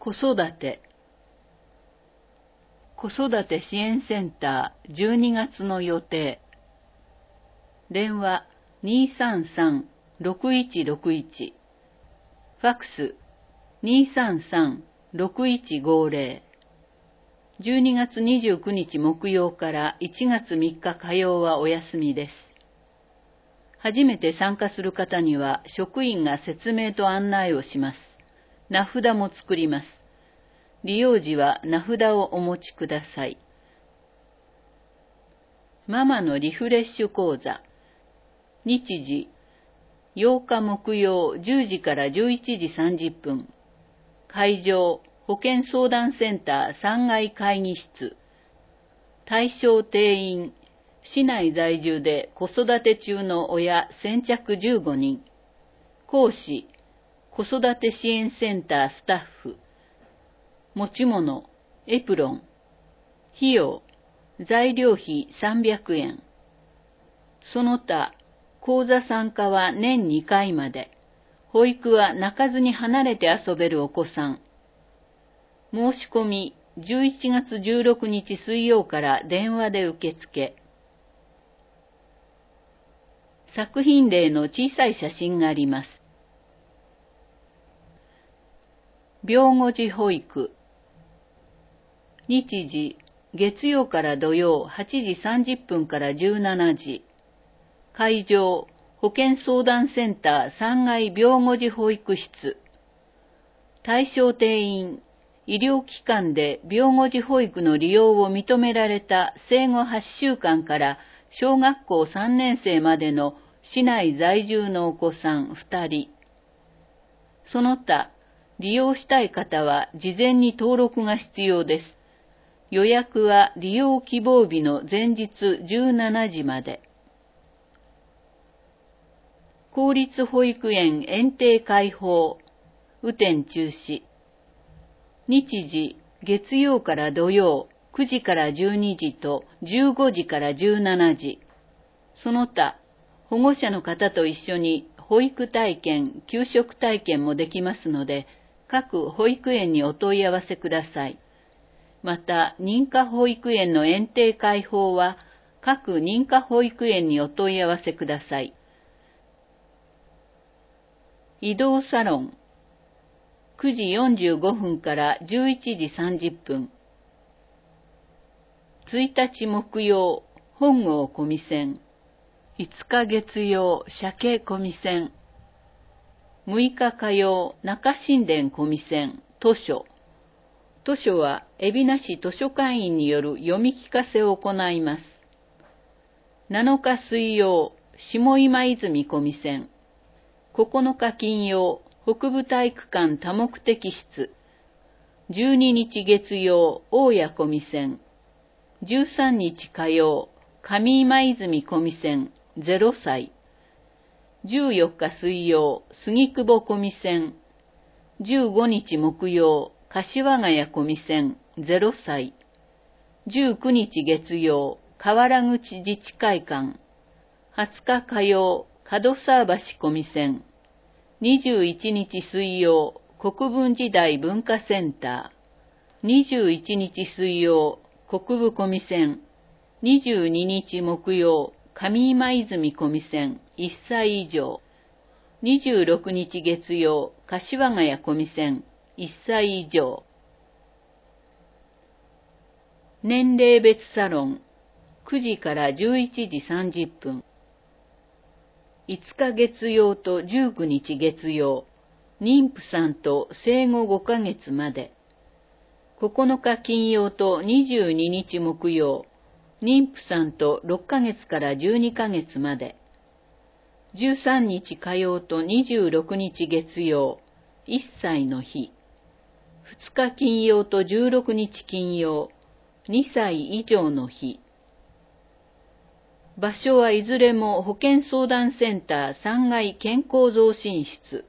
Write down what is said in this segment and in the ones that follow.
子育て支援センター12月の予定。電話233-6161。ファックス233-6150。12月29日木曜から1月3日火曜はお休みです。初めて参加する方には職員が説明と案内をします。名札も作ります。利用時は名札をお持ちください。ママのリフレッシュ講座。日時8日木曜10時から11時30分。会場保健相談センター3階会議室。対象定員市内在住で子育て中の親先着15人。講師子育て支援センタースタッフ。持ち物エプロン。費用材料費300円。その他講座参加は年2回まで。保育は泣かずに離れて遊べるお子さん。申し込み11月16日水曜から電話で受付。作品例の小さい写真があります。病後児保育。日時月曜から土曜8時30分から17時。会場保健相談センター3階病後児保育室。対象定員医療機関で病後児保育の利用を認められた生後8週間から小学校3年生までの市内在住のお子さん2人。その他、利用したい方は事前に登録が必要です。予約は利用希望日の前日17時まで。公立保育園園庭開放、雨天中止。日時、月曜から土曜、9時から12時と15時から17時。その他、保護者の方と一緒に保育体験、給食体験もできますので、各保育園にお問い合わせください。また、認可保育園の園庭開放は、各認可保育園にお問い合わせください。移動サロン。9時45分から11時30分。1日木曜、本郷小見線。5日月曜、鮭小見線。6日火曜、中新田小見線、図書。図書は、海老名市図書館員による読み聞かせを行います。7日水曜、下今泉小見線。9日金曜、北部体育館多目的室。12日月曜、大谷小見線。13日火曜、上今泉小見線、0歳。14日水曜、杉久保小見線。15日木曜、柏ヶ谷小見線、0歳。19日月曜、河原口自治会館。20日火曜、門沢橋小見線。21日水曜、国分寺台文化センター。21日水曜、国分小見線。22日木曜、上今泉小見線、1歳以上。26日月曜、柏ヶ谷小見線、1歳以上。年齢別サロン、9時から11時30分。5日月曜と19日月曜、妊婦さんと生後5ヶ月まで。9日金曜と22日木曜、妊婦さんと6ヶ月から12ヶ月まで。13日火曜と26日月曜、1歳の日。2日金曜と16日金曜、2歳以上の日。場所はいずれも保健相談センター3階健康増進室。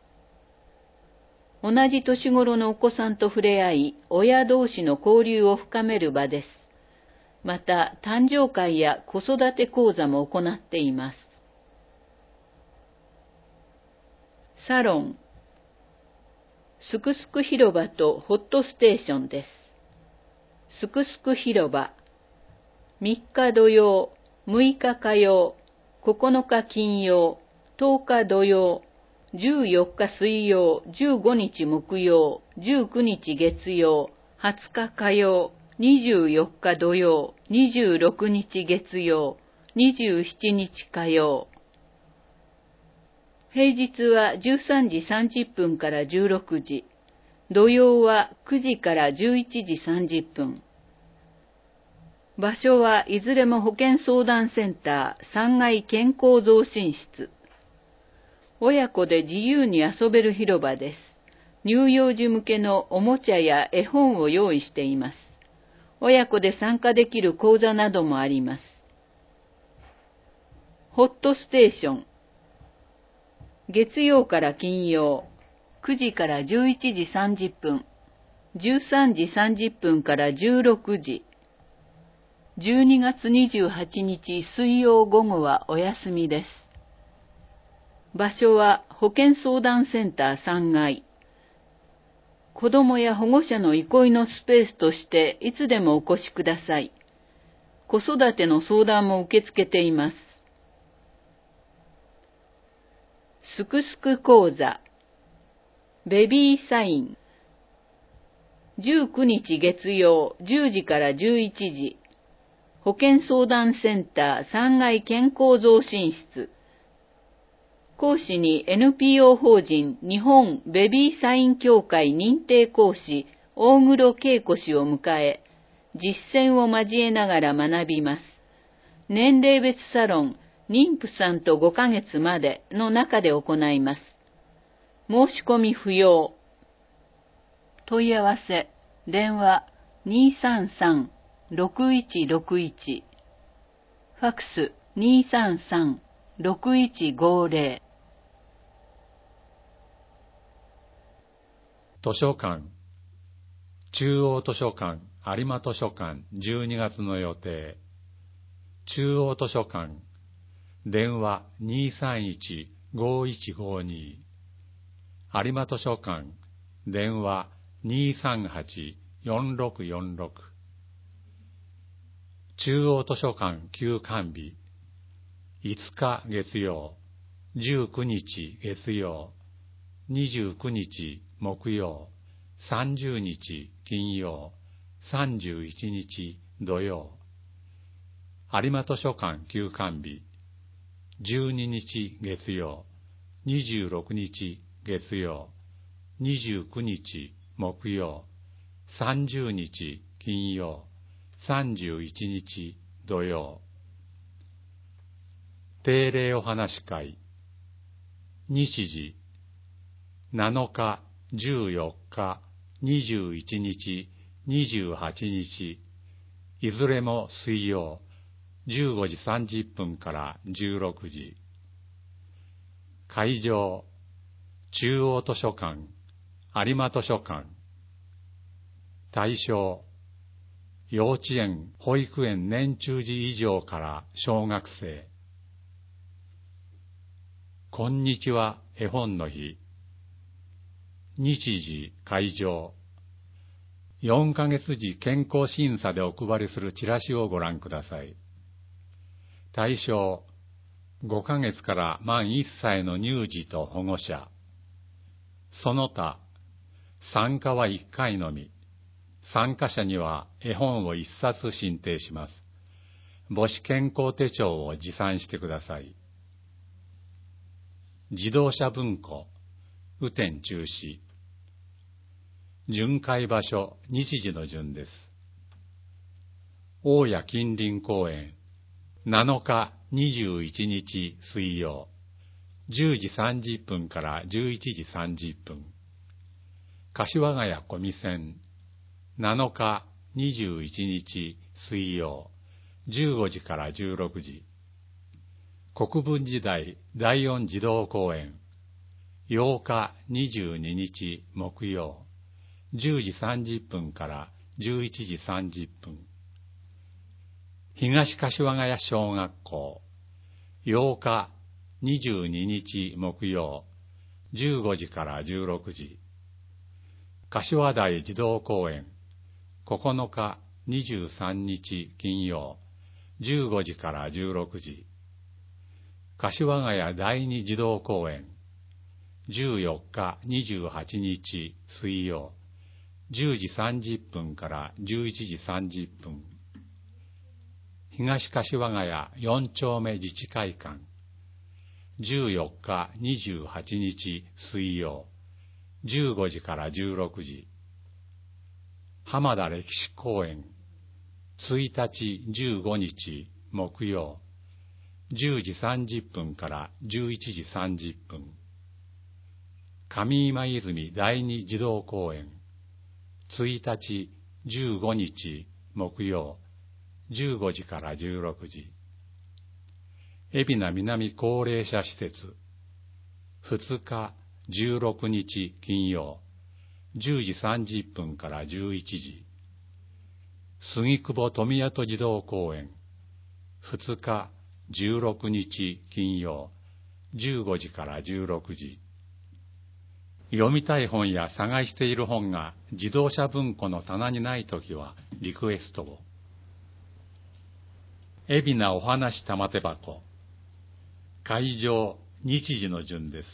同じ年頃のお子さんと触れ合い、親同士の交流を深める場です。また、誕生会や子育て講座も行っています。サロン。 すくすく広場とホットステーションです。すくすく広場。3日土曜、6日火曜、9日金曜、10日土曜、14日水曜、15日木曜、19日月曜、20日火曜、24日土曜、26日月曜、27日火曜。平日は13時30分から16時、土曜は9時から11時30分。場所はいずれも保健相談センター3階健康増進室。親子で自由に遊べる広場です。乳幼児向けのおもちゃや絵本を用意しています。親子で参加できる講座などもあります。ホットステーション。月曜から金曜、9時から11時30分、13時30分から16時。12月28日水曜午後はお休みです。場所は保健相談センター3階。子どもや保護者の憩いのスペースとしていつでもお越しください。子育ての相談も受け付けています。すくすく講座。ベビーサイン。19日月曜10時から11時。保健相談センター3階健康増進室。講師に NPO 法人日本ベビーサイン協会認定講師大黒恵子氏を迎え、実践を交えながら学びます。年齢別サロン、妊婦さんと5ヶ月までの中で行います。申し込み不要。問い合わせ、電話233-6161。ファックス233-6150。 図書館。中央図書館、有馬図書館、12月の予定。中央図書館。電話231-5152。有馬図書館。電話238-4646。中央図書館休館日。5日月曜、19日月曜、29日木曜、30日金曜、31日土曜。有馬図書館休館日。12日月曜、26日月曜、29日木曜、30日金曜、31日土曜。定例お話会。日時、7日、14日、21日、28日、いずれも水曜、15時30分から16時。会場、中央図書館、有馬図書館。対象、幼稚園、保育園年中児以上から小学生。こんにちは絵本の日。日時、会場。4ヶ月時健康審査でお配りするチラシをご覧ください。対象、5ヶ月から満1歳の乳児と保護者。その他、参加は1回のみ。参加者には絵本を1冊進呈します。母子健康手帳を持参してください。自動車文庫、雨天中止。巡回場所、日時の順です。大谷近隣公園、7日21日水曜、10時30分から11時30分。柏ヶ谷小見線、7日21日水曜、15時から16時。国分寺台第四児童公園、8日22日木曜、10時30分から11時30分。東柏ヶ谷小学校、8日22日木曜、15時から16時。 柏台児童公園、9日、23日金曜、15時から16時。柏ヶ谷第二児童公園、14日、28日水曜、10時30分から11時30分。東柏ヶ谷4丁目自治会館、14日、28日水曜、15時から16時。浜田歴史公園、1日、15日木曜、10時30分から11時30分。上今泉第二児童公園、1日、15日木曜、15時から16時。海老名南高齢者施設、2日、16日金曜、10時30分から11時。杉久保富谷児童公園、2日、16日金曜、15時から16時。読みたい本や探している本が自動車文庫の棚にないときはリクエストを。海老名お話玉手箱。会場、日時の順です。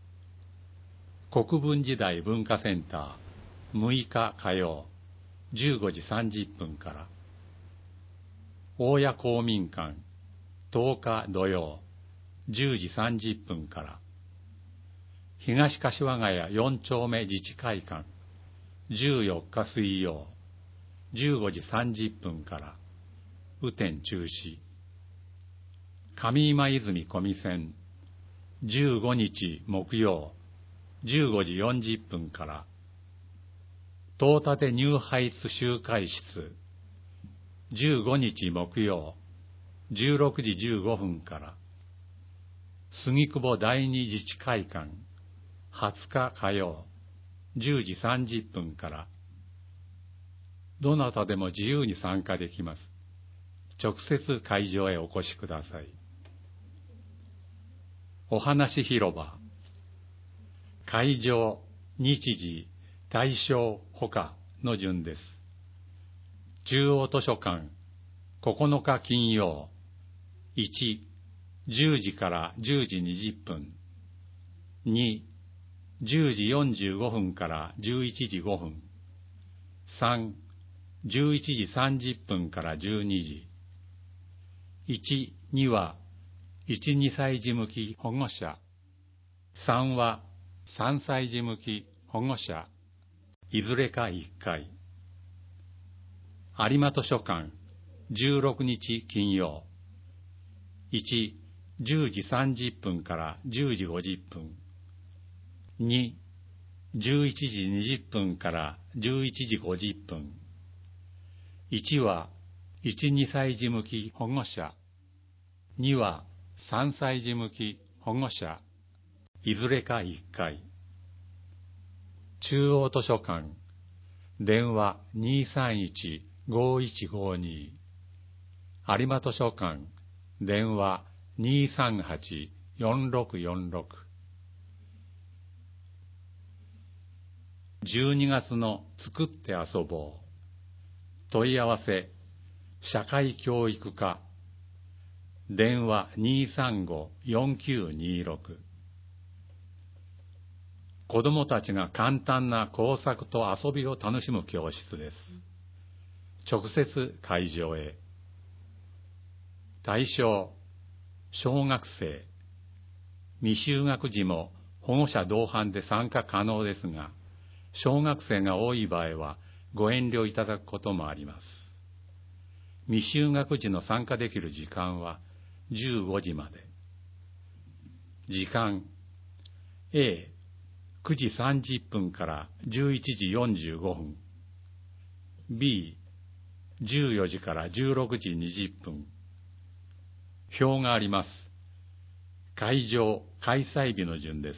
国分時代文化センター、6日火曜、15時30分から。大谷公民館、10日土曜、10時30分から。東柏ヶ谷4丁目自治会館、14日水曜、15時30分から。雨天中止。上今泉小見線、15日木曜、15時40分から。東立ニューハイツ集会室、15日木曜、16時15分から。杉久保第二自治会館、20日火曜、10時30分から。どなたでも自由に参加できます。直接会場へお越しください。お話広場。会場、日時、対象、他の順です。中央図書館、9日金曜、1、10時から10時20分。2、10時45分から11時5分。3、11時30分から12時。1、2は、1、2歳児向き保護者。3は、3歳児向き保護者。いずれか1回。有馬図書館、16日金曜。1、10時30分から10時50分。2、11時20分から11時50分。1は、1、2歳児向き保護者。2は、3歳児向き保護者。いずれか1回。中央図書館、電話231-5152。有馬図書館、電話238-4646。12月の作って遊ぼう。問い合わせ、社会教育課、電話235-4926。子どもたちが簡単な工作と遊びを楽しむ教室です。直接会場へ。対象、小学生。未就学児も保護者同伴で参加可能ですが、小学生が多い場合はご遠慮いただくこともあります。未就学児の参加できる時間は15時まで。時間 A、9時30分から11時45分。B、14時から16時20分。表があります。会場、開催日の順です。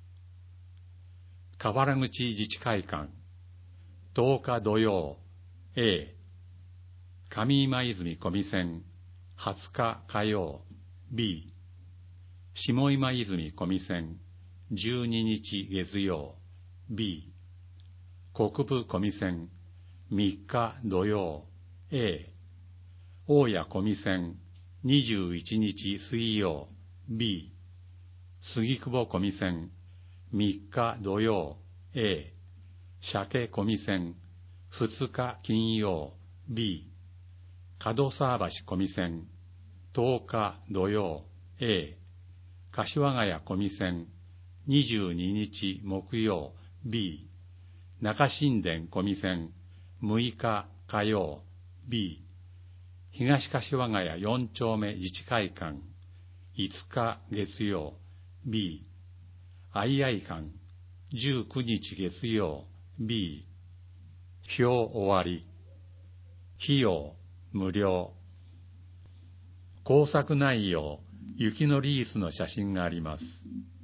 河原口自治会館、10日土曜、A、上今泉小見線、20日火曜、B、下今泉小見線、12日月曜、B、 国分小見線3日土曜 A、大谷小見線21日水曜 B、杉久保小見線3日土曜 A、鮭小見線2日金曜 B、門沢橋小見線10日土曜 A、柏ヶ谷小見線22日木曜 B、中新田小見線6日火曜 B、東柏ヶ谷4丁目自治会館5日月曜 B、相合館19日月曜 B、表終わり。費用無料。工作内容、雪のリースの写真があります。